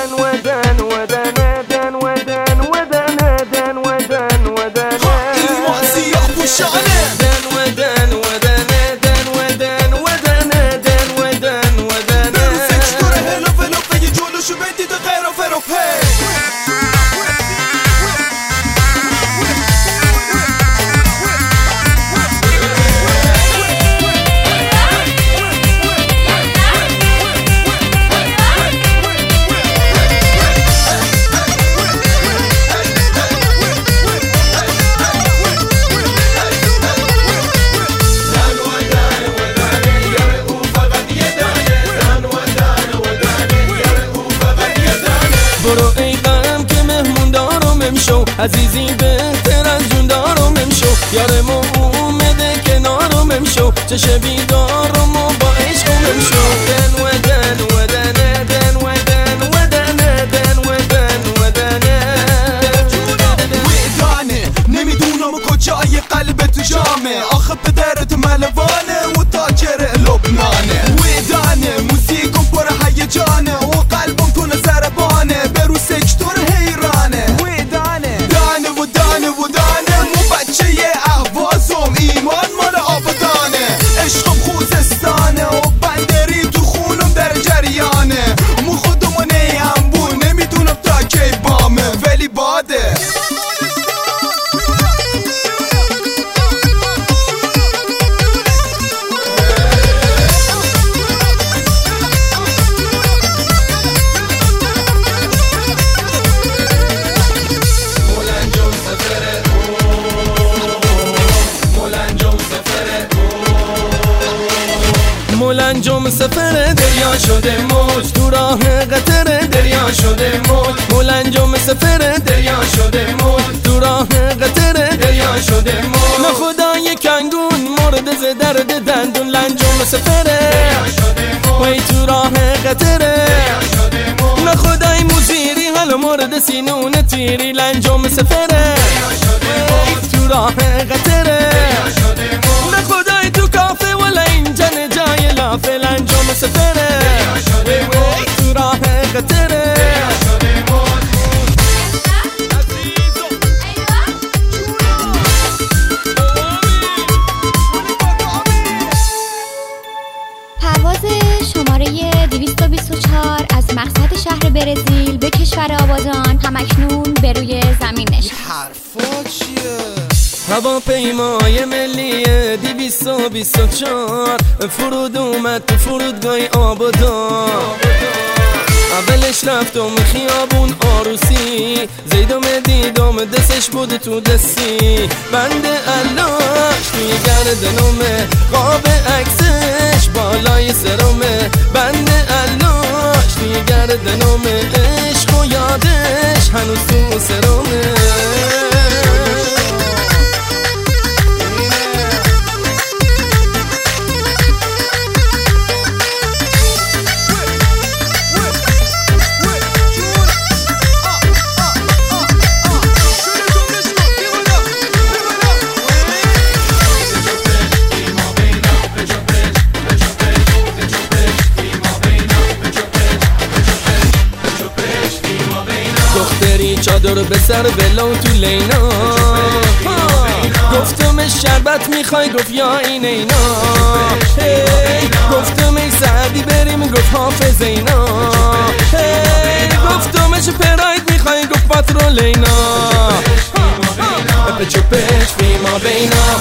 برو ای غم که مهمون دارم امشو، عزیزی بهتر از جون دارم امشو، یارم اومده کنارم امشو، چشه بیدارم و با عشقم امشو. دن و دن و دن دن و دن و دن دن و دن و دن ویدانه نمیدونم کجای قلب تو جامه، آخه پدرت ملوانه و تاجر لبنانه. ویدانه موسیقم پر هیجانه و قلبم تو ضربانه، برو سکتور حیرانه. ویدانه دانه و دانه و دانه مو بچه اهوازم، ایمان مال آبادانه، عشقم خوزستانه و بندری تو خونم در جریانه. مو خودمو نیم بو نمیدونم تا کی بامه ولی باده. مولنجم سفر دریا شده موج، تو راه قطر دریا شده موج. مولنجم سفر دریا شده موج، تو راه قطر دریا شده موج. نه خدای کنگون مرد ز درد دندون، لنجم سفر دریا شده موج، وی تو راه قطر دریا شده موج. نه خدای موزیری حالا مرد سینون تیری، لنجم سفر دریا شده موج، تو راه قطر دریا شده موج. نه خدای تو کافه ولا اینجا جای لافه، لنجم سفره تو راه قطره. پرواز شماره 224 از مقصد شهر برزیل به کشور آبادان همکنون به روی زمین نشست. حرفا چیه؟ هواپیمای ملی 224 فرود اومد تو فرودگاه آبادان. اولش رفتم خیابون آروسی، زیدم دیدم دستش بود تو دستی، بند علاش توی گردنمه، قاب عکسش بالای سرمه، بند علاش توی گردنمه، عشق و یادش هنوز تو سرمه. دختری چادر به سر بلو تو لینا، گفتم شربت میخوای گفت یا این اینا، گفتم ای سعدی بریم گفت حافظ اینا، گفتمش پراید میخوای گفت پاترول اینا، پچو پچ فی ما بینا.